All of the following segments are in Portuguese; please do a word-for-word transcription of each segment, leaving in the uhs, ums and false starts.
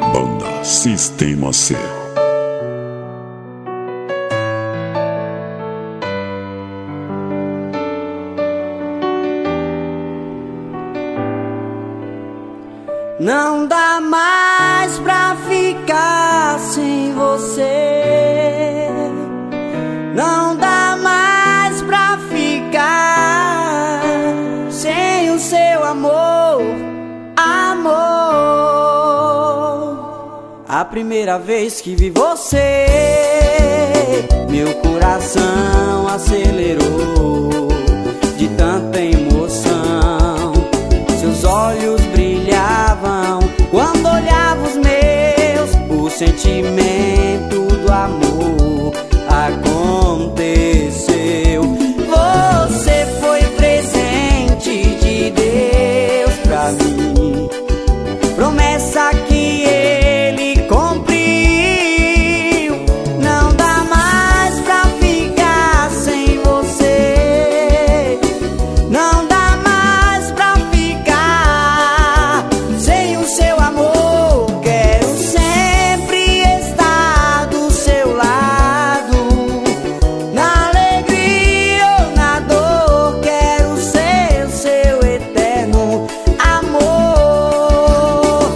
Banda Sistema C. Não dá mais pra ficar sem você. Não dá mais pra ficar sem o seu amor, amor. A primeira vez que vi você, meu coração acelerou de tanta emoção. Seus olhos brilhavam quando olhava os meus. O sentimento do amor aconteceu. Você foi presente de Deus pra mim, promessa que Ele cumpriu. Não dá mais pra ficar sem você. Não dá mais pra ficar sem o seu amor. Quero sempre estar do seu lado, na alegria ou na dor. Quero ser o seu eterno amor.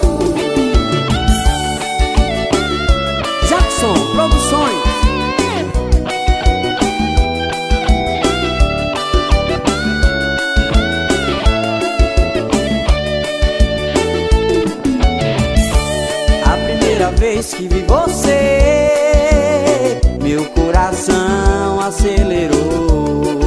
Jackson Produções. A primeira vez que vi você, meu coração acelerou